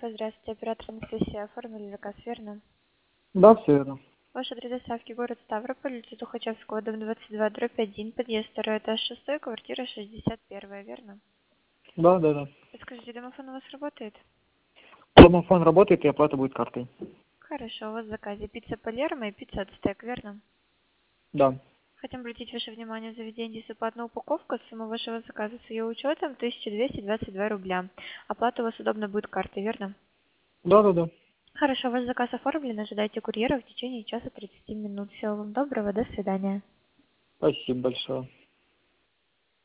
кафе. Здравствуйте, оператор Анастасия. Оформили заказ, верно? Да, все верно. Ваш адрес доставки город Ставрополь, улица Тухачевского, дом 22/1, подъезд 2 этаж 6, квартира 61, верно? Да, да, да. Подскажите, домофон у вас работает? Домофон работает и оплата будет картой. Хорошо, у вас в заказе пицца Палермо и пицца Ацтек, верно? Да. Хотим обратить ваше внимание, в заведении бесплатная упаковка, сумма вашего заказа с ее учетом 1222 рубля. Оплата у вас удобно будет картой, верно? Да, да, да. Хорошо, ваш заказ оформлен, ожидайте курьера в течение часа 30 минут. Всего вам доброго, до свидания. Спасибо большое.